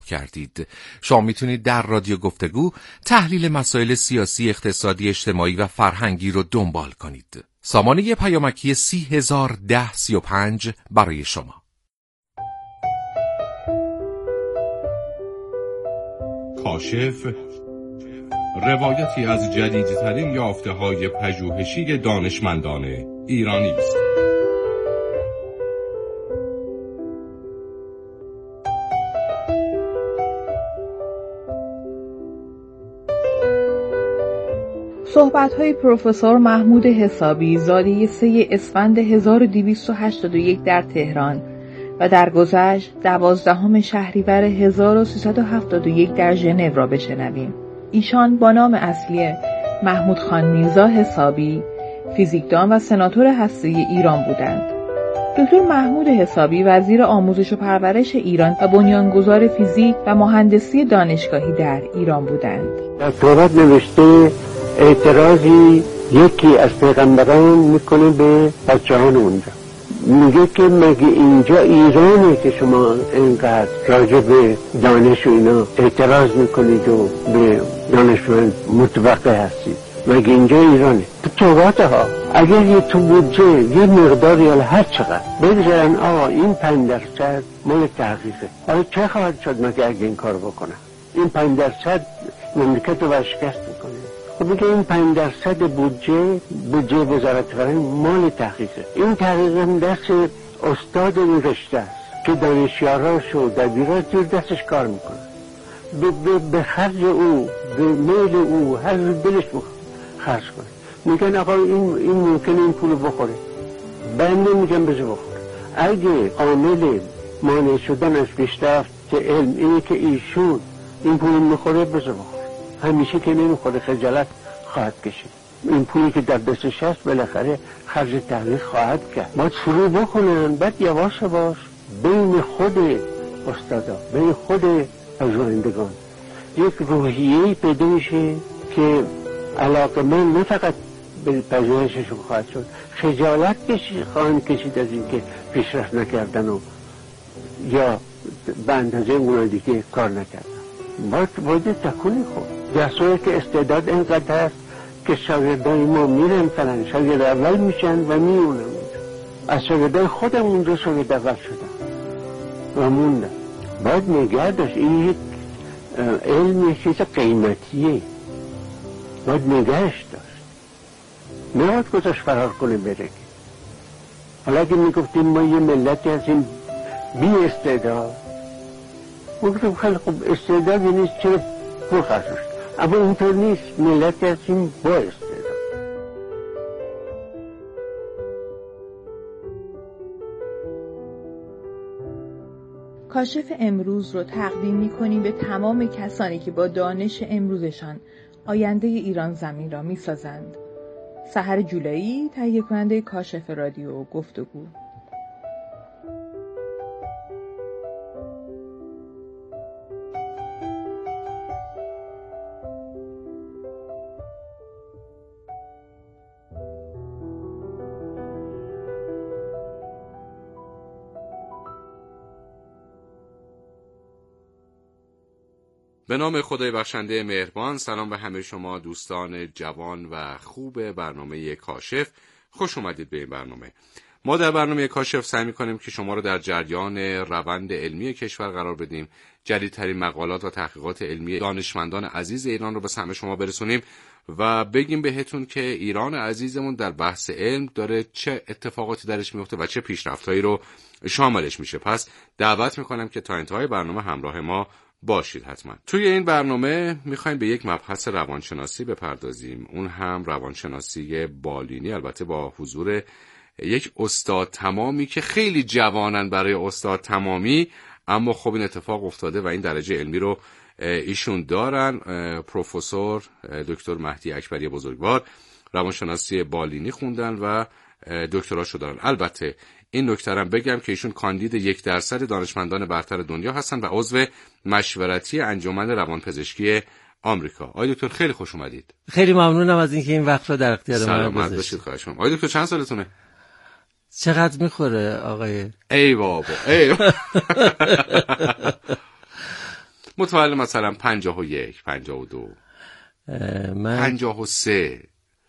کردید. شما میتونید در رادیو گفتگو تحلیل مسائل سیاسی، اقتصادی، اجتماعی و فرهنگی رو دنبال کنید. سامانه پیامکی 301035 برای شما. کاشف روایتی از جدیدترین یافته‌های پژوهشی دانشمندان ایرانی است. صحبت‌های پروفسور محمود حسابی زاده 3 اسفند 1281 در تهران و در گذشت 12 شهریور 1371 در ژنو را بشنویم. ایشان با نام اصلی محمود خان میرزا حسابی فیزیکدان و سناتور هسته‌ای ایران بودند. دکتر محمود حسابی وزیر آموزش و پرورش ایران و بنیانگذار فیزیک و مهندسی دانشگاهی در ایران بودند. در تورات نوشته اعتراضی یکی از پیغمبران میکنه به بچه‌هان اونجا، میگه که مگه اینجا ایرانه که شما اینقدر راجع به دانش و اینا اعتراض میکنید و به دانشمند متوقع هستید؟ مگه اینجا ایرانه؟ تو تورات ها اگر یه تو بودجه یه مقداری یا هر چقدر بگذارن آقا این 5% مال تحقیقه، آقا چه خواهد شد مگه اگه این کار بکنن؟ این 5% مملکت رو ورشکست میکنه. خب میگه این 5% بودجه وزارت فرهنگ مال تحقیقه. این تحقیق هم دست استاد اون رشته است که دانشیاراش و دبیراش زیر دستش کار میکنه، به خرج او، به میل او، هر دلش خرج کنه. میگن آقا این ممکنه این پول بخوره، بنده میگم بذار بخوره. اگه عامل مانع شدنش پیشرفت علم اینه که ایشون این پول میخوره، بذار بخوره. همیشه که نمیخوره خجالت خواهد کشید. این پولی که در دستش هست بالاخره خرج تحقیق خواهد کرد. باید شروع بکنن، بعد یواش یواش بین خود استادا، بین خود پژوهندگان یک روحیه‌ای پیدا میشه که علاقه‌مند نه فقط به پژوهششون خواهد شد، خجالت خواهند کشید از اینکه پیشرفت نکردن و یا به اندازه اونها دیگه کار نکردن. باید تکونی خود در صورت که استعداد اینقدر هست که شاگردای ما میرن فلان شاگرد اول میشن و میمونن. از شاگردای خودم اونجا شاگرد اول شدن و موندن. باید نگه داشت. این یک علم یک چیز قیمتیه، باید نگهش داشت، نباید گذاشت فرار کنه بره. حالا اگه میگفتیم ما یه ملتی هستیم بی استعداد، مگه خیلی خوب استعداد نیست چرا پول خرج شد، اما اینطور نیست. ملتی هستیم با استعداد. کاشف امروز رو تقدیم می‌کنیم به تمام کسانی که با دانش امروزشان آینده ایران زمین را می‌سازند. سحر جولایی، تهیه کننده کاشف رادیو گفتگو. به نام خدای بخشنده مهربان. سلام به همه شما دوستان جوان و خوب برنامه کاشف. خوش اومدید به این برنامه. ما در برنامه کاشف سعی می‌کنیم که شما رو در جریان روند علمی کشور قرار بدیم، جدیدترین مقالات و تحقیقات علمی دانشمندان عزیز ایران رو به سمع شما برسونیم و بگیم بهتون که ایران عزیزمون در بحث علم داره چه اتفاقاتی درش میفته و چه پیشرفتایی رو شاملش میشه. پس دعوت می‌کنم که تا انتهای برنامه همراه ما باشید. حتما توی این برنامه میخوایم به یک مبحث روانشناسی بپردازیم، اون هم روانشناسی بالینی، البته با حضور یک استاد تمامی که خیلی جوانن برای استاد تمامی، اما خب این اتفاق افتاده و این درجه علمی رو ایشون دارن. پروفسور دکتر مهدی اکبری بزرگوار روانشناسی بالینی خوندن و دکتراشو دارن. البته این نکته هم بگم که ایشون کاندید 1% دانشمندان برتر دنیا هستن و عضو مشورتی انجمن روانپزشکی آمریکا. آقای دکتر خیلی خوش اومدید. خیلی ممنونم از اینکه این وقت رو در اختیار ما گذاشتید. سلامت باشید. خواهش می‌کنم. آقای دکتر چند سالتونه؟ چقدر میخوره آقای؟ ای بابا ای متولد مثلا 51 52 من 53.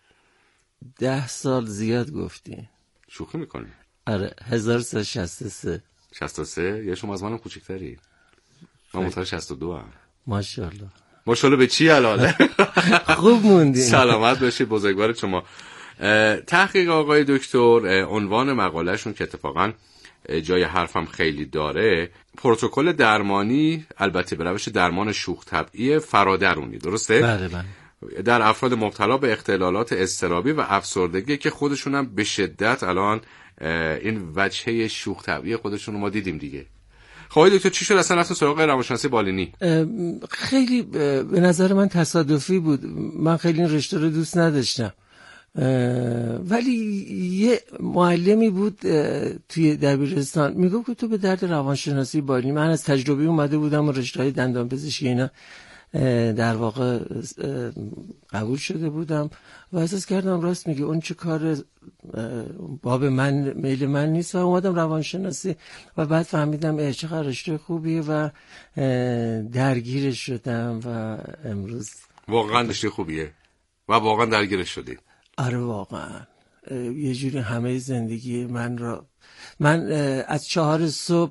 10 سال زیاد گفتی. شوخی میکنی؟ آره 1363. 63 یا شما از منم کوچیک‌تری؟ من متولد 62 ام. ماشاءالله. ماشاءالله به چی علاله؟ خوب موندین. سلامت باشید، بزرگوار شما. تحقیق آقای دکتر، عنوان مقالهشون که اتفاقا جای حرفم خیلی داره، پروتکل درمانی، البته به روش درمان شوخ طبعی فرادرونی، درسته؟ بله بله. در افراد مبتلا به اختلالات اضطرابی و افسردگی که خودشون هم به شدت الان این وجهه شوخ طبعی خودشون رو ما دیدیم دیگه. خب آقای دکتر چی شد اصلا رفتن سراغ روانشناسی بالینی؟ خیلی به نظر من تصادفی بود. من خیلی این رشته رو دوست نداشتم، ولی یه معلمی بود توی دبیرستان میگفت که تو به درد روانشناسی بالینی. من از تجربه اومده بودم و رشته‌های دندان پزشکی اینا در واقع قبول شده بودم و احساس کردم راست میگه، اون چه کار باب من میل من نیست و اومدم روانشناسی و بعد فهمیدم چقدر رشته خوبیه و درگیرش شدم و امروز واقعا رشته خوبیه و واقعا درگیرش شدید. آره واقعا یه جوری همه زندگی من از 4 صبح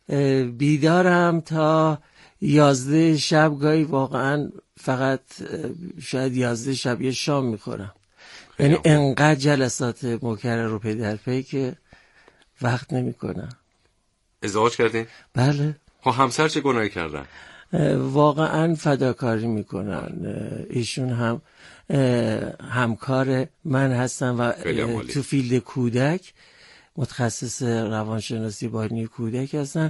بیدارم تا 11 شب، گاهی واقعا فقط شاید 11 شب یه شام میخورم. یعنی انقدر جلسات مکرر رو پی در پی که وقت نمیکنم. ازدواج کردین؟ بله. خب همسر چه گناهی کردن؟ واقعا فداکاری میکنن. ایشون هم همکار من هستن و تو فیلد کودک متخصص روانشناسی بالینی کودک هستن،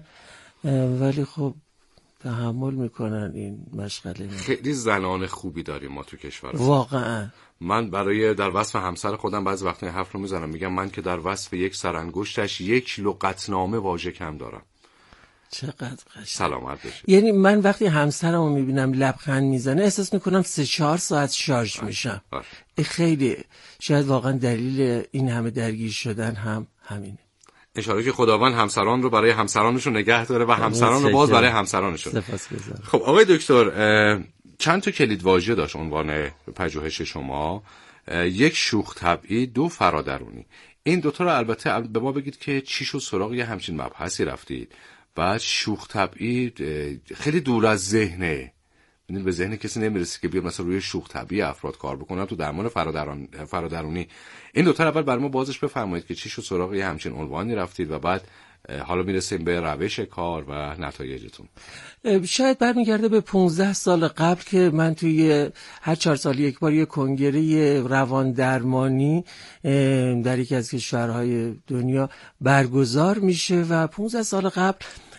ولی خب تحمل میکنن این مشغله. خیلی زنان خوبی داریم ما تو کشور واقعا. من برای در وصف همسر خودم بعضی وقتا حرف رو میزنم، میگم من که در وصف یک سرانگشتش 1 لغتنامه واژه کم دارم. چقدر قشنگ. سلامت بشه. یعنی من وقتی همسرمو میبینم لبخند میزنه احساس میکنم 3-4 ساعت شارژ میشم. خیلی شاید واقعا دلیل این همه درگیر شدن هم همینه. اشاره که خداوند همسران رو برای همسرانشون نگه داره و همسران رو باز برای همسرانشون. سپاسگزارم. خب آقای دکتر، چند تا کلید واژه داشت عنوان پژوهش شما؟ 1 شوخ طبعی، 2 فرادرونی. این دوتا رو البته به ما بگید که چی شد سراغ یه همچین مبحثی رفتید؟ بعد شوخ طبعی خیلی دور از ذهنه، به ذهن کسی نمیرسه که بیاد مثلا روی شوخ طبعی افراد کار بکنن تو درمان فرادرونی. این دوتا اول برای ما بازش بفرمایید که چی شد سراغ یه همچین عنوانی رفتید و بعد حالا میرسیم به روش کار و نتایجتون. شاید برمیگرده به 15 سال قبل که من توی هر 4 سال یک بار یه کنگره روان درمانی در یکی از کشورهای دنیا برگزار میشه و 15 سال قبل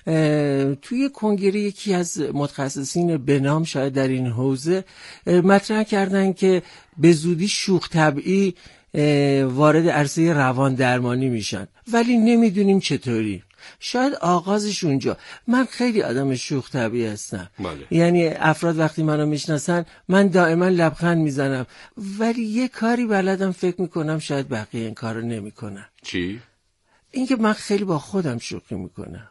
توی کنگره یکی از متخصصین به نام شاید در این حوزه مطرح کردن که به زودی شوخ طبعی وارد عرصه روان درمانی میشن، ولی نمیدونیم چطوری. شاید آغازش اونجا. من خیلی آدم شوخ طبعی هستم. بله. یعنی افراد وقتی منو میشناسن من دائما لبخند میزنم، ولی یه کاری بلدم فکر میکنم شاید بقیه این کارو نمیکنن. چی؟ اینکه من خیلی با خودم شوخی میکنم،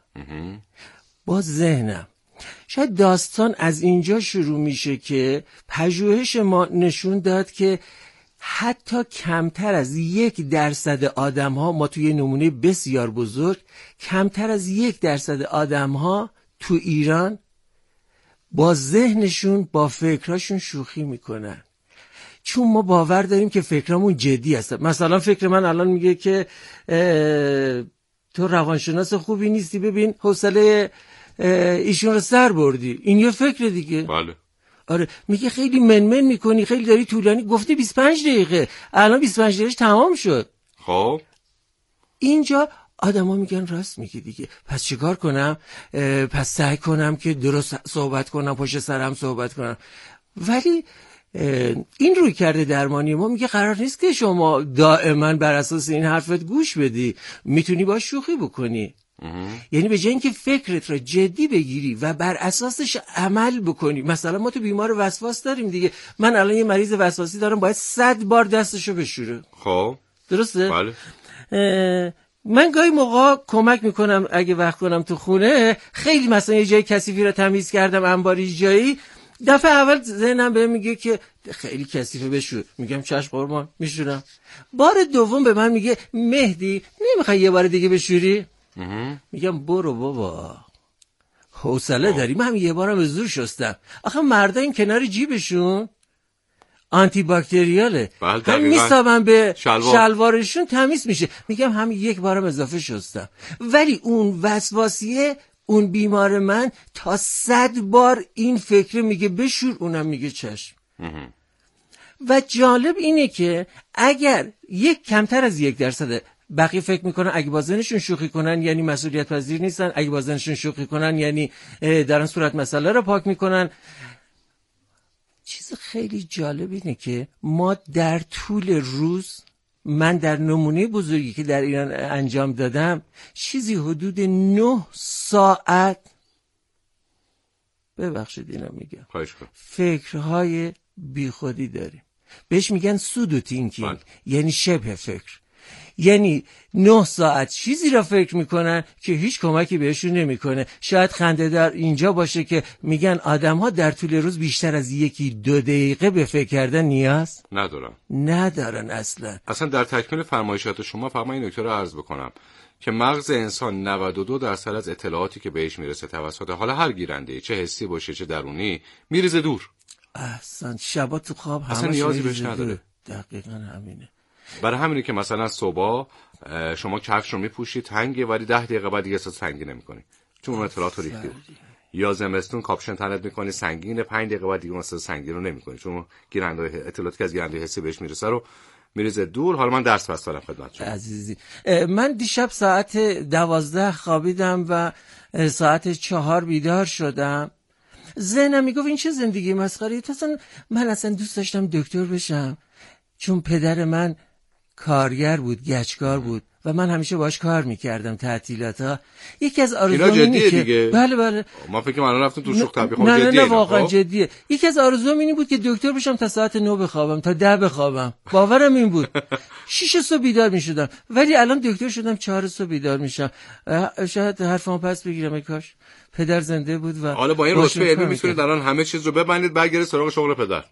با ذهنم. شاید داستان از اینجا شروع میشه که پژوهش ما نشون داد که حتی کمتر از 1% آدم ها، ما توی نمونه بسیار بزرگ، کمتر از 1% آدم ها تو ایران با ذهنشون با فکراشون شوخی میکنن، چون ما باور داریم که فکرامون جدی هست. مثلا فکر من الان میگه که تو روانشناس خوبی نیستی، ببین حوصله ایشون رو سر بردی. این یه فکر دیگه. بله. آره میگه خیلی منمن میکنی، خیلی داری طولانی، گفتی 25 دقیقه، الان 25 دقیقه تمام شد. خب اینجا آدما میگن راست میگی دیگه، پس چیکار کنم؟ پس سعی کنم که درست صحبت کنم، پشت سرم صحبت کنم. ولی این روی کرده درمانی ما میگه قرار نیست که شما دائما بر اساس این حرفت گوش بدی، میتونی باش شوخی بکنی. یعنی به جای اینکه فکرت را جدی بگیری و بر اساسش عمل بکنی، مثلا ما تو بیمار وسواس داریم دیگه، من الان یه مریض وسواسی دارم باید 100 بار دستشو بشوره. خب درسته؟ بله. من گاهی موقع کمک میکنم اگه وقت کنم تو خونه، خیلی مثلا یه جای کثیفی رو تمیز کردم، انباری جایی، دفعه اول ذهنم بهم میگه که خیلی کثیفه بشور، میگم چشم قربان میشورم. بار دوم به من میگه مهدی نمیخوای یه بار دیگه بشوری؟ میگم برو بابا حوصله داری، من هم یه بارم به زور شستم. آخه مردا این کنار جیبشون آنتی باکتریاله، هم میسابن به شلوارشون تمیز میشه. میگم هم یک بارم اضافه شستم. ولی اون وسواسیه، اون بیمار من تا 100 بار این فکر میگه بشور، اونم میگه چشم. و جالب اینه که اگر کمتر از 1%، بقیه فکر میکنن اگه بازنشون شوخی کنن یعنی مسئولیت پذیر نیستن، اگه بازنشون شوخی کنن یعنی دارن صورت مسئله رو پاک میکنن. چیز خیلی جالب اینه که ما در طول روز، من در نمونه بزرگی که در ایران انجام دادم، چیزی حدود 9 ساعت، ببخشید اینا میگم، فکرهای بیخودی داریم. بهش میگن سودو تینکینگ، یعنی شبه فکر. یعنی 9 ساعت چیزی را فکر میکنن که هیچ کمکی بهشون نمیکنه. شاید خنده در اینجا باشه که میگن آدم ها در طول روز بیشتر از 1-2 دقیقه به فکر کردن نیاز ندارن اصلا. در تکمیل فرمایشات شما فرمای این نکته رو عرض بکنم که مغز انسان 92% از اطلاعاتی که بهش میرسه توسط حالا هر گیرنده، چه حسی باشه چه درونی، میریزه دور. اصلا شبا تو خواب اصلا نیازی بهش نداره. دقیقاً همینه. برای همینه که مثلا صبح شما کفش رو میپوشی تنگه، ولی 10 دقیقه بعد دیگه احساس تنگی نمی‌کنی چون اون اطلاعات رو ریختی. یا زمستون کاپشن تنت می‌کنی سنگینه، 5 دقیقه بعد دیگه احساس سنگین رو نمی‌کنی چون گیرنده اطلاعاتی که از گیرنده حسی بهش میرسه رو میریزه دور. حالا من درس پس دارم خدمتتون عزیزی. من دیشب ساعت 12 خوابیدم و ساعت 4 بیدار شدم. ذهنم میگفت این چه زندگی مسخره. من اصلا دوست داشتم دکتر بشم چون پدر من کارگر بود، گچکار بود و من همیشه باهاش کار میکردم تعطیلات‌ها. یکی از آرزوام اینه که دیگه. بله ما فکر کنم الان رفتم تو شوخ طبیعی. نه واقعا جدیه. یکی از آرزوام این بود که دکتر بشم تا ساعت 9 بخوابم تا 10 بخوابم. باورم این بود. 6 صبح بیدار میشدم، ولی الان دکتر شدم 4 صبح بیدار میشم. شاید حرفمو پس بگیرم، ای کاش پدر زنده بود. و حالا با این رتبه علمی میتونید الان همه چیز رو ببندید برگردید سراغ شغل پدر.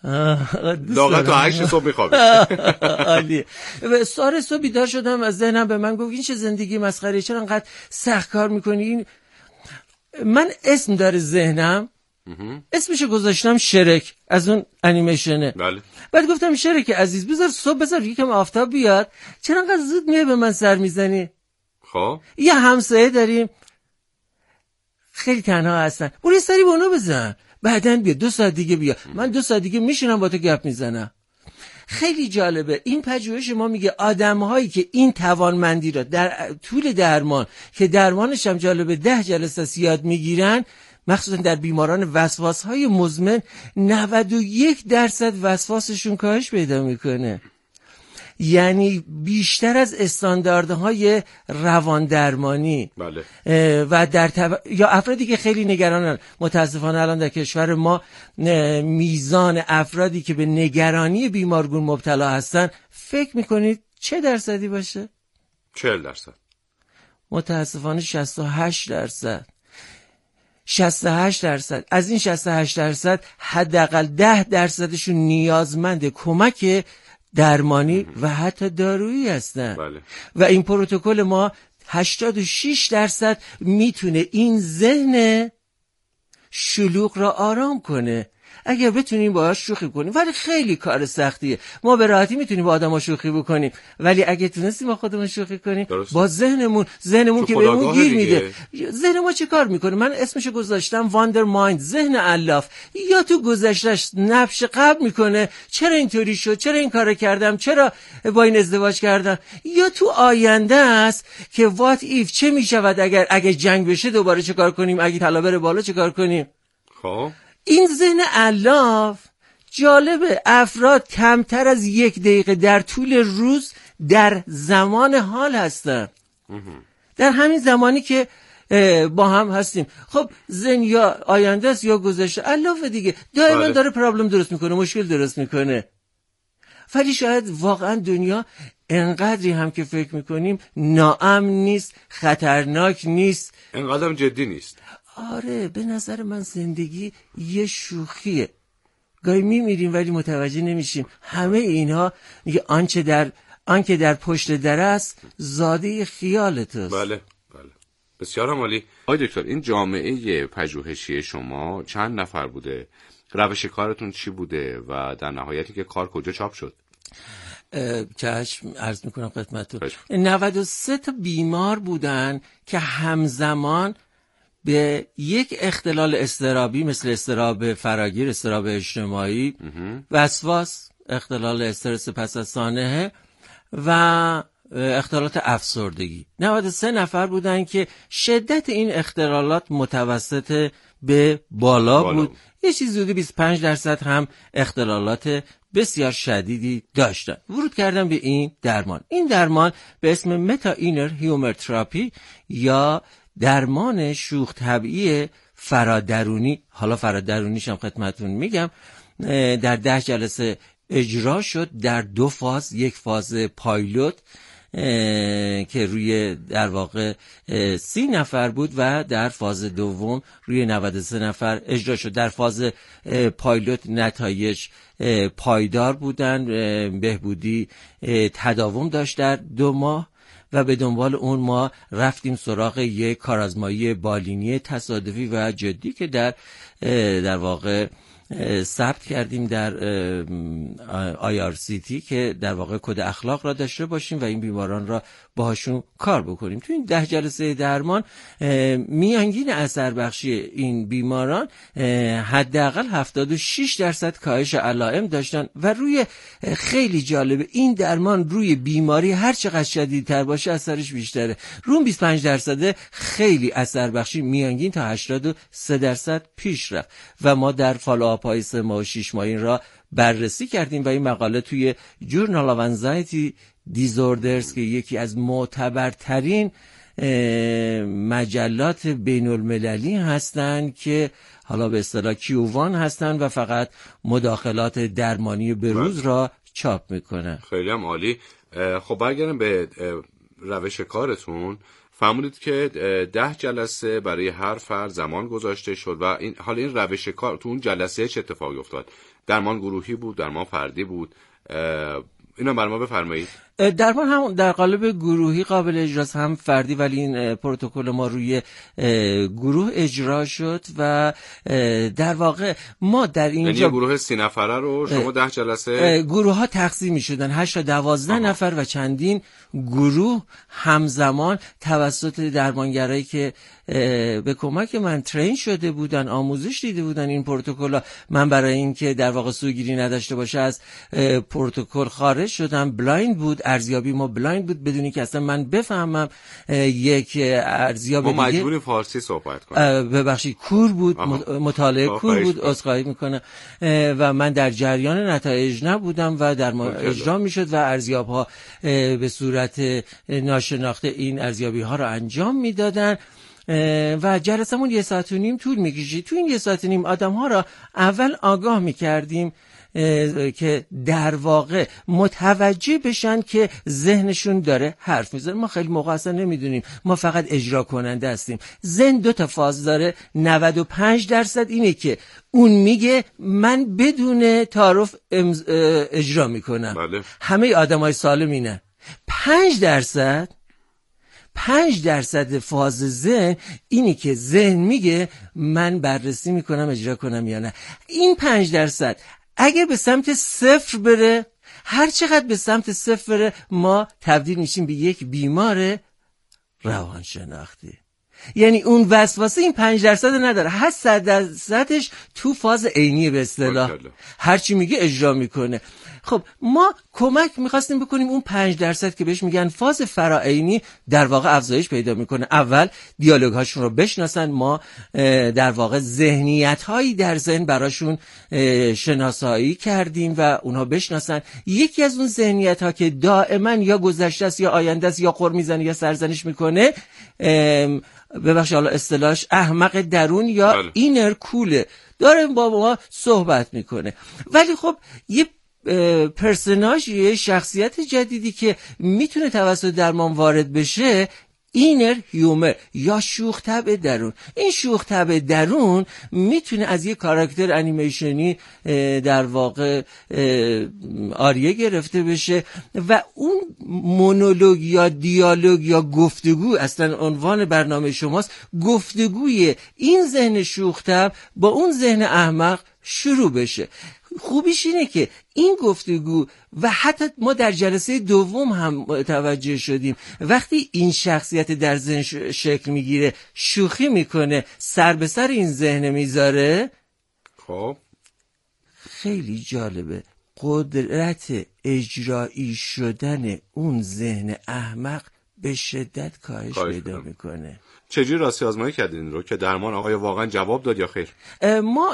لاغت تا 8 صبح میخوابید. عالیه. ساره صبح بیدار شدم، از ذهنم به من گفت این چه زندگی مسخره، چرا انقدر سخت کار میکنی؟ من اسم داره ذهنم، اسمشو گذاشتم شرک، از اون انیمیشنه. بله. بعد گفتم شرک عزیز بذار صبح بذار یکم آفتاب بیاد، چرا انقدر زود میای به من سر میزنی؟ خب یه همسایه داریم خیلی تنها هستن، برو یه سری به اونو بزن، بعدن بیا 2 ساعت دیگه بیا، من 2 ساعت دیگه میشینم با تو گپ میزنم. خیلی جالبه این پژوهش ما میگه آدم‌هایی که این توانمندی را در طول درمان، که درمانش هم جالبه 10 جلسه یاد میگیرن، مخصوصا در بیماران وسواس‌های مزمن 91% وسواسشون کاهش پیدا میکنه. یعنی بیشتر از استانداردهای روان درمانی. بله. و یا افرادی که خیلی نگرانن، متاسفانه الان در کشور ما میزان افرادی که به نگرانی بیمارگون مبتلا هستن، فکر میکنید چه درصدی باشه؟ 40%. متاسفانه 68%. 68%. از این 68% حداقل 10%شون نیازمند کمک درمانی و حتی دارویی هستن. بله. و این پروتکل ما 86% میتونه این ذهن شلوغ را آرام کنه اگر بتونیم باهاش شوخی کنیم. ولی خیلی کار سختیه. ما به راحتی میتونیم با آدما شوخی بکنیم، ولی اگه تونستیم با خودمون شوخی کنیم درسته. با ذهنمون که بهمون گیر میده. ذهن ما چه کار میکنه؟ من اسمشو گذاشتم واندر مایند، ذهن علاف. یا تو گذشتهش نبش قبل میکنه، چرا اینطوری شد، چرا این کارو کردم، چرا با این ازدواج کردم. یا تو آینده است که وات ایف، چه میشود اگر جنگ بشه دوباره چه کار کنیم، اگه طلا بره بالا چه کار کنیم. خب این ذهن علاف جالبه. افراد کمتر از 1 دقیقه در طول روز در زمان حال هستن، در همین زمانی که با هم هستیم. خب ذهن یا آینده است یا گذشته. علاف دیگه دائما داره پرابلم درست میکنه، مشکل درست میکنه. ولی شاید واقعا دنیا انقدری هم که فکر میکنیم ناامن نیست، خطرناک نیست، انقدرم جدی نیست. آره به نظر من زندگی یه شوخیه، گاهی میمیریم ولی متوجه نمیشیم. همه اینها میگه آنکه در پشت در است زاده خیال توست. بله بسیار عالی. آقای دکتر، این جامعه پژوهشی شما چند نفر بوده؟ روش کارتون چی بوده و در نهایتی که کار کجا چاپ شد؟ چشم عرض میکنم خدمتتون. 93 تا بیمار بودن که همزمان به یک اختلال اضطرابی مثل اضطراب فراگیر، اضطراب اجتماعی، وسواس، اختلال استرس پس از سانحه و اختلالات افسردگی، 93 نفر بودن که شدت این اختلالات متوسط به بالا بود. یه چیز حدود 25% هم اختلالات بسیار شدیدی داشتن. ورود کردن به این درمان به اسم متا اینر هیومر تراپی یا درمان شوخ طبیعی فرادرونی. حالا فرادرونیش هم خدمتتون میگم. در 10 جلسه اجرا شد در 2 فاز. یک فاز پایلوت که روی در واقع 30 نفر بود و در فاز دوم روی 93 نفر اجرا شد. در فاز پایلوت نتایج پایدار بودن، بهبودی تداوم داشت در 2 ماه و به دنبال اون ما رفتیم سراغ یک کارآزمایی بالینی تصادفی و جدی که در واقع ثبت کردیم در IRCT که در واقع کد اخلاق را داشته باشیم و این بیماران را باهاشون کار بکنیم. تو این 10 جلسه درمان میانگین اثر بخشی این بیماران حداقل 76% کاهش علائم داشتن و روی خیلی جالبه این درمان روی بیماری هر چقدر شدیدتر باشه اثرش بیشتره. روی 25% خیلی اثر بخشی میانگین تا 83% پیش رفت و ما در فالوآپ های 3 ماه و 6 ماه این را بررسی کردیم و این مقاله توی جورنال آف انزایتی دیزوردرز که یکی از معتبرترین مجلات بین المللی هستند که حالا به اصطلاح کیووان هستند و فقط مداخلات درمانی بروز را چاپ میکنن. خیلی هم عالی. خب برگردم به روش کارتون. فرمودید که 10 جلسه برای هر فرد زمان گذاشته شد و حالا این روش کار تو اون جلسه چه اتفاقی افتاد؟ درمان گروهی بود، درمان فردی بود؟ اینو برای ما بفرمایید. درمان هم در قالب گروهی قابل اجراست، هم فردی، ولی این پروتکل ما روی گروه اجرا شد و در واقع ما در اینجا یعنی گروه 30 نفره رو شما 10 جلسه گروه ها تقسیم می شدن 8 تا 12 نفر و چندین گروه همزمان توسط درمانگرایی که به کمک من ترین شده بودن، آموزش دیده بودن این پروتکل. من برای اینکه در واقع سوگیری نداشته باشه از پروتکل خارج شدم. بلایند بود، ارزیابی ما بلایند بود بدونی که اصلا من بفهمم یک ارزیاب دیگه. ما مجبور فارسی صحبت کنیم. ببخشید کور بود، مطالعه کور بود، عذرخواهی میکنم و من در جریان نتایج نبودم و در اجرا میشد و ارزیاب ها به صورت ناشناخته این ارزیابی ها را انجام میدادن و جلسمون 1.5 ساعت طول میکشید. تو این 1.5 ساعت آدم ها را اول آگاه میکردیم که در واقع متوجه بشن که ذهنشون داره حرف میزنه. ما خیلی موقع اصلا نمیدونیم، ما فقط اجرا کننده هستیم. ذهن 2 تا فاز داره. 95% اینه که اون میگه من بدون تعارف اجرا میکنم. بله. همه آدمای سالم اینه. 5% فاز ذهن اینی که ذهن میگه من بررسی میکنم اجرا کنم یا نه. این 5% اگر به سمت 0 بره، هر چقدر به سمت 0 بره، ما تبدیل میشیم به یک بیمار روانشناختی. یعنی اون وسواسه این 5% نداره، 8%ش تو فاز عینیه به اصطلاح، هرچی میگه اجرا میکنه. خب ما کمک میخواستیم بکنیم اون 5% که بهش میگن فاز فراعینی در واقع افزایش پیدا میکنه. اول دیالوگ هاشون رو بشناسن، ما در واقع ذهنیت هایی در ذهن براشون شناسایی کردیم و اونها بشناسن. یکی از اون ذهنیت ها که دائما یا گذشته است یا آینده است یا قر میزنه یا سرزنش میکنه، ببخشید حالا اصطلاحش احمق درون یا اینر کوله، داره با ما صحبت میکنه. ولی خب یه پرسوناژ، یه شخصیت جدیدی که میتونه توسط درمان وارد بشه، اینر هیومر یا شوخ طبع درون. این شوخ طبع درون میتونه از یه کاراکتر انیمیشنی در واقع آریه گرفته بشه و اون مونولوگ یا دیالوگ یا گفتگو، اصلا عنوان برنامه شماست، گفتگوی این ذهن شوخ طبع با اون ذهن احمق شروع بشه. خوبیش اینه که این گفتگو و حتی ما در جلسه دوم هم متوجه شدیم وقتی این شخصیت در ذهن شکل میگیره، شوخی میکنه، سر به سر این ذهن میذاره، خب خیلی جالبه. قدرت اجرایی شدن اون ذهن احمق به شدت کاهش پیدا میکنه. چجوری راستی آزمایی کردین این رو که درمان آقای واقعا جواب داد یا خیر؟ ما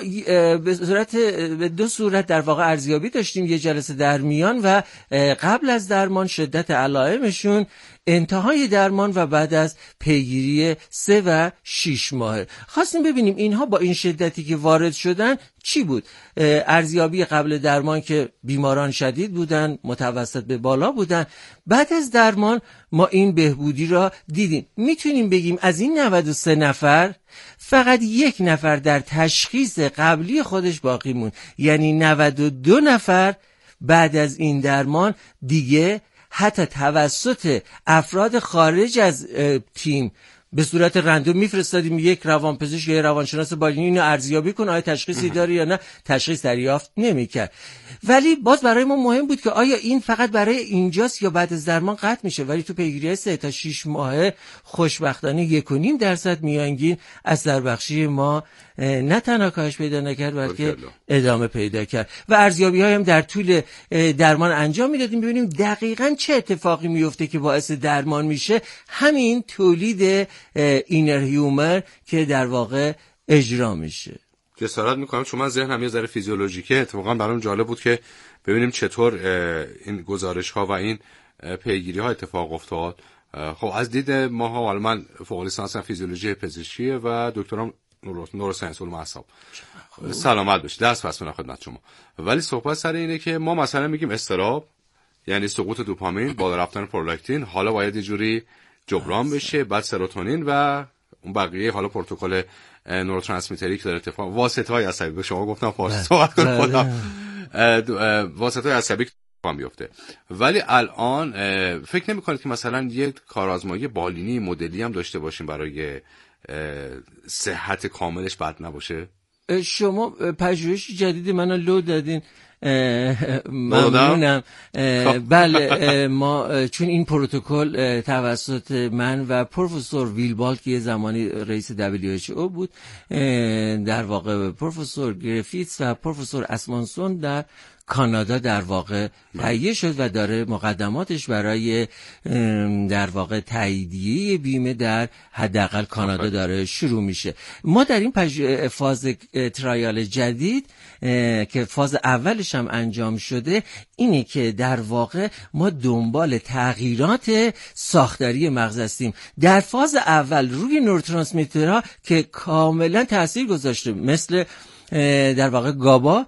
به دو صورت در واقع ارزیابی داشتیم. یه جلسه در میان و قبل از درمان شدت علائمشون، انتهای درمان و بعد از پیگیری 3 و 6 ماه. خواستیم ببینیم اینها با این شدتی که وارد شدن چی بود. ارزیابی قبل درمان که بیماران شدید بودن، متوسط به بالا بودن. بعد از درمان ما این بهبودی را دیدیم. میتونیم بگیم از این 93 نفر فقط 1 نفر در تشخیص قبلی خودش باقی موند. یعنی 92 نفر بعد از این درمان دیگه حتی توسط افراد خارج از تیم به صورت رندوم میفرستادیم یک روانپزشک یا روانشناس بالینی اینو ارزیابی کن آیا تشخیصی داره یا نه، تشخیص دریافت نمیکرد. ولی باز برای ما مهم بود که آیا این فقط برای اینجاست یا بعد از درمان قطع میشه. ولی تو پیگیری 3 تا 6 ماهه خوشبختانه 1.5% میانگین اثر بخشی ما نه تنها کاهش پیدا نکرد بلکه ادامه پیدا کرد و ارزیابی هایم در طول درمان انجام میدادیم ببینیم دقیقاً چه اتفاقی میفته که باعث درمان میشه. همین تولید اینر هیومر که در واقع اجرا میشه. جسارت میکنم چون من ذهنم یه ذره فیزیولوژیکه، اتفاقا برام جالب بود که ببینیم چطور این گزارش ها و این پیگیری ها اتفاق افتاد. خب از دید ماها، حالا من فوق لیسانسم فیزیولوژی پزشکیه و دکترام نوروساینس علوم اعصاب. سلامت باشید، درس پس می‌کنم خدمت شما. ولی صحبت سر اینه که ما مثلا میگیم اضطراب یعنی سقوط دوپامین، بالا رفتن پرولاکتین، حالا باید یه جوری جبران بشه، بعد سروتونین و اون بقیه حالا پروتکل نوروترانسمیتری که داره اتفاق، واسطه‌های عصبی. به شما گفتم فارسی صحبت کنم خودم، واسطه‌های عصبی بیفته. ولی الان فکر نمی‌کنید که مثلا یک کارآزمایی بالینی مدلی هم داشته باشیم برای صحت کاملش بد نباشه؟ شما پژوهش جدید منو لو دادین، ممنونم. بله ما چون این پروتکل توسط من و پروفسور ویلبالد که یه زمانی رئیس WHO بود، در واقع پروفسور گریفیتس و پروفسور اسمانسون در کانادا در واقع تهیه شد و داره مقدماتش برای در واقع تاییدیه بیمه در حداقل کانادا داره شروع میشه. ما در این فاز ترایال جدید که فاز اولش هم انجام شده اینه که در واقع ما دنبال تغییرات ساختاری مغز هستیم. در فاز اول روی نوروترانسمیترها که کاملا تاثیر گذاشته مثل در واقع گابا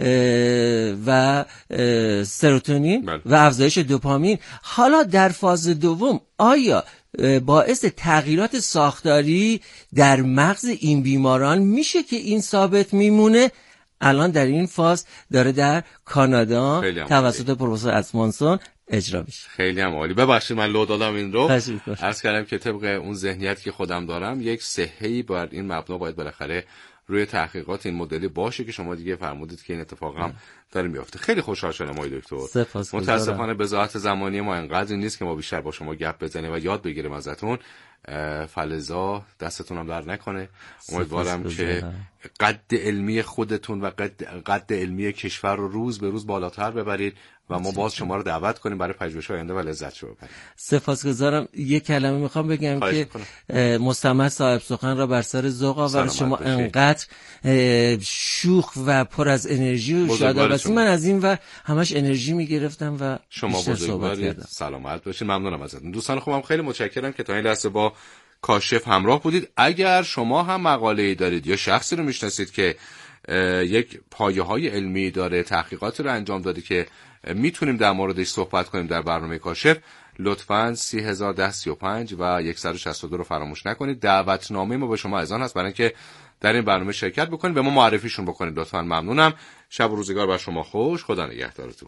و سروتونین و افزایش دوپامین. حالا در فاز دوم آیا باعث تغییرات ساختاری در مغز این بیماران میشه که این ثابت میمونه؟ الان در این فاز داره در کانادا توسط پروفسور اسمانسون اجرا میشه. خیلی هم عالی. ببخشید من لو دادم این رو. عرض کردم که طبق اون ذهنیتی که خودم دارم یک صحه‌ای بر این مبنا باید بالاخره روی تحقیقات این مدلی باشه که شما دیگه فرمودید که این اتفاق هم داره میفته. خیلی خوشحال شدم آقای دکتر. متاسفانه بضاعت زمانی ما اینقدر نیست که ما بیشتر با شما گپ بزنیم و یاد بگیریم ازتون. فلزا دستتون هم در نکنه. امیدوارم که قد علمی خودتون و قد علمی کشور رو روز به روز بالاتر ببرید و ما باز شما رو دعوت کنیم برای پژوهش‌های آینده و لذت ببرید. سپاسگزارم. یک کلمه میخوام بگم که مستمع صاحب سخن را بر سر ذوق آورد. شما انقدر شوخ و پر از انرژی و شاداب هستید. من از این و همش انرژی میگرفتم و شما بزرگوارید. سلامت باشید. ممنونم ازتون. دوستان خوبم خیلی متشکرم که تا این لحظه با کاشف همراه بودید. اگر شما هم مقاله‌ای دارید یا شخصی رو میشناسید که یک پایه‌های علمی داره، تحقیقاتی رو انجام داده که میتونیم در موردش صحبت کنیم در برنامه کاشف، لطفاً 301035 و 162 رو فراموش نکنید. دعوتنامه ما به شما اذعان هست برای اینکه در این برنامه شرکت بکنید، به ما معرفیشون بکنید لطفاً. ممنونم. شب و روزگار بر شما خوش. خدا نگهدارتون.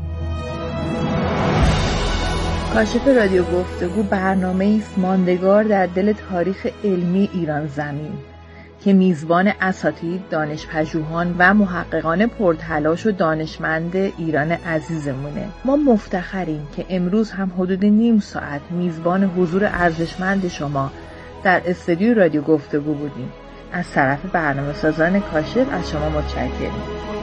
کاشف رادیو گفتگو برنامه‌ای است ماندگار در دل تاریخ علمی ایران زمین که میزبان اساتید، دانش‌پژوهان و محققان پرتلاش و دانشمند ایران عزیزمونه. ما مفتخریم که امروز هم حدود نیم ساعت میزبان حضور ارزشمند شما در استودیو رادیو گفتگو بودیم. از طرف برنامه‌سازان کاشف از شما متشکریم.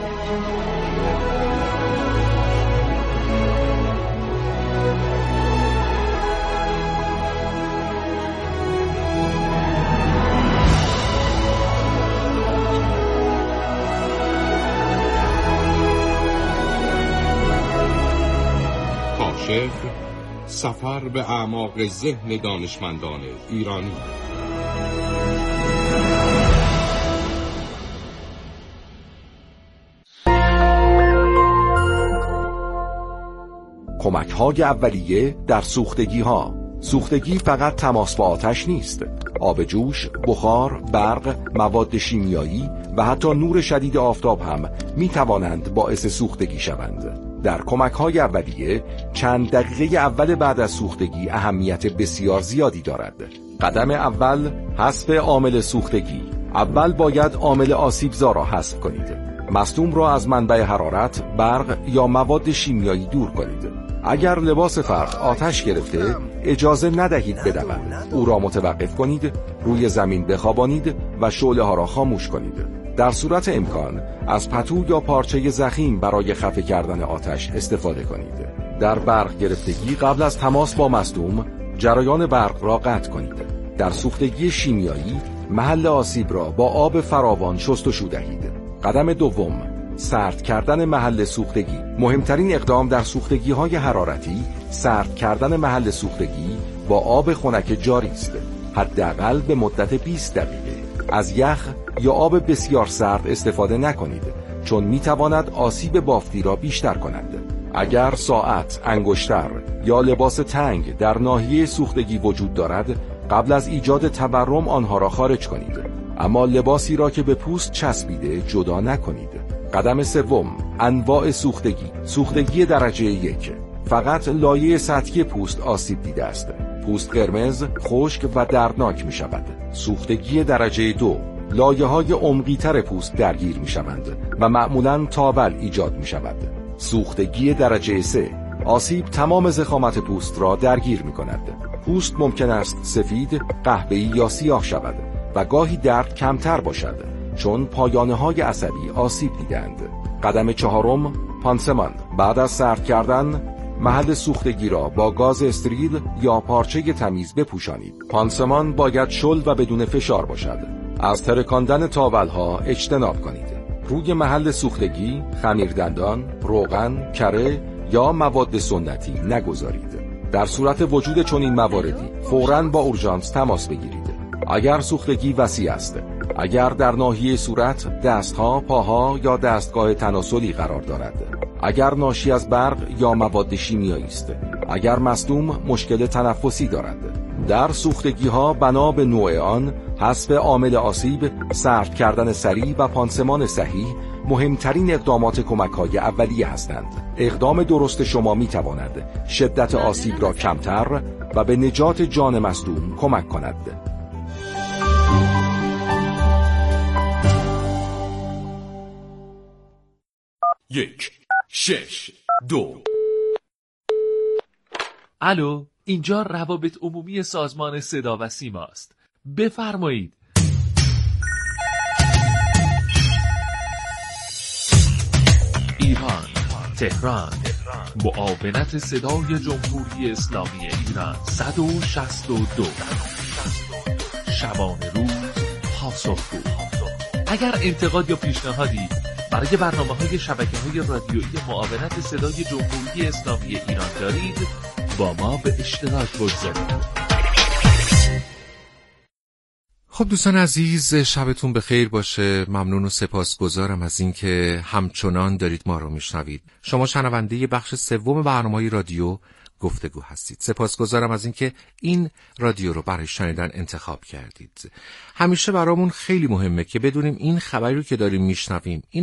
سفر به اعماق ذهن دانشمندان ایرانی. کمک‌های اولیه در سوختگی‌ها. سوختگی فقط تماس با آتش نیست. آب جوش، بخار، برق، مواد شیمیایی و حتی نور شدید آفتاب هم می‌توانند باعث سوختگی شوند. در کمک‌های اولیه چند دقیقه اول بعد از سوختگی اهمیت بسیار زیادی دارد. قدم اول، حذف عامل سوختگی. اول باید عامل آسیبزا را حذف کنید. مصدوم را از منبع حرارت، برق یا مواد شیمیایی دور کنید. اگر لباس فرد آتش گرفته، اجازه ندهید بدود. او را متوقف کنید، روی زمین بخوابانید و شعله‌ها را خاموش کنید. در صورت امکان از پتو یا پارچه ضخیم برای خفه کردن آتش استفاده کنید. در برق گرفتگی قبل از تماس با مصدوم جریان برق را قطع کنید. در سوختگی شیمیایی محل آسیب را با آب فراوان شستشو دهید. قدم دوم، سرد کردن محل سوختگی. مهمترین اقدام در سوختگی‌های حرارتی سرد کردن محل سوختگی با آب خنک جاری است، حداقل به مدت 20 دقیقه. از یخ یا آب بسیار سرد استفاده نکنید، چون میتواند آسیب بافتی را بیشتر کند. اگر ساعت، انگشتر یا لباس تنگ در ناحیه سوختگی وجود دارد، قبل از ایجاد تورم آنها را خارج کنید، اما لباسی را که به پوست چسبیده جدا نکنید. قدم سوم، انواع سوختگی. سوختگی درجه 1. فقط لایه سطحی پوست آسیب دیده است. پوست قرمز، خشک و دردناک می شود. سوختگی درجه 2. لایه‌های عمقی‌تر پوست درگیر می شوند و معمولاً تاول ایجاد می شود. سوختگی درجه 3. آسیب تمام ضخامت پوست را درگیر می کند. پوست ممکن است سفید، قهوه‌ای یا سیاه شود و گاهی درد کمتر باشد، چون پایانه‌های عصبی آسیب دیدند. قدم چهارم، پانسمان. بعد از سرد کردن محل سوختگی را با گاز استریل یا پارچه تمیز بپوشانید. پانسمان باید شل و بدون فشار باشد. از ترکاندن تاول‌ها اجتناب کنید. روی محل سوختگی خمیردندان، روغن، کره یا مواد سنتی نگذارید. در صورت وجود چنین مواردی فوراً با اورژانس تماس بگیرید. اگر سوختگی وسیع است، اگر در ناحیه صورت، دستها، پاها یا دستگاه تناسلی قرار دارد، اگر ناشی از برق یا مواد شیمیایی است، اگر مصدوم مشکل تنفسی دارد. در سوختگی ها بنا به نوع آن، حذف عامل آسیب، سرد کردن سریع و پانسمان صحیح مهمترین اقدامات کمک‌های اولیه هستند. اقدام درست شما می‌تواند شدت آسیب را کمتر و به نجات جان مصدوم کمک کند. یک، 6، 2. الو، اینجا روابط عمومی سازمان صدا و سیما است. بفرمایید. ایران، تهران، معاونت صدای جمهوری اسلامی ایران 162. شبانه روز پاسخگو. اگر انتقاد یا پیشنهادی برای برنامه‌های شبکه‌های رادیویی معاونت صدای جمهوری اسلامی ایران دارید، با ما به اشتراک بگذارید. خب دوستان عزیز، شبتون بخیر باشه. ممنون و سپاسگزارم از اینکه همچنان دارید ما رو میشنوید. شما شنونده بخش سوم برنامه‌های رادیو گفتگو هستید. سپاسگزارم از اینکه این رادیو رو برای شنیدن انتخاب کردید. همیشه برامون خیلی مهمه که بدونیم این خبری رو که داریم میشنویم، این